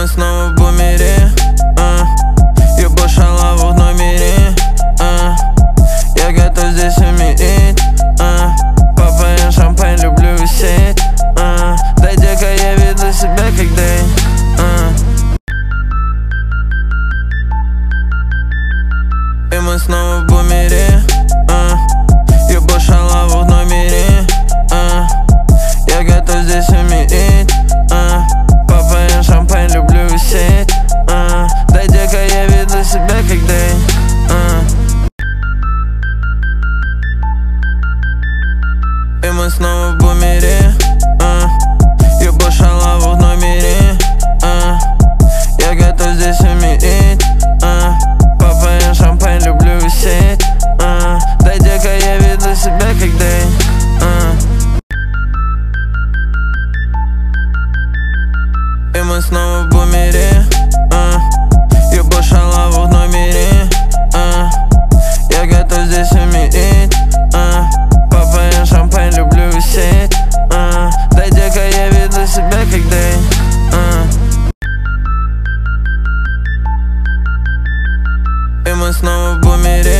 мы снова в бумере, ебу шалаву в номере, я готов здесь умереть, попоем шампань, люблю висеть, дай, дека, я веду себя как день, и мы снова в бумере, ебу шалаву в номере, я готов здесь умереть, попоем шампань, люблю висеть, дай, дека, я веду себя как день, и мы снова в бумере, ебу шалаву в номере, я готов здесь умереть, попоем шампань, люблю висеть, дай, дека, я веду себя как день, и мы снова в бумере, ебу шалаву в номере, я готов здесь умереть, попоем шампань, люблю висеть, дай, дека, я веду себя как день, и мы снова в бумере.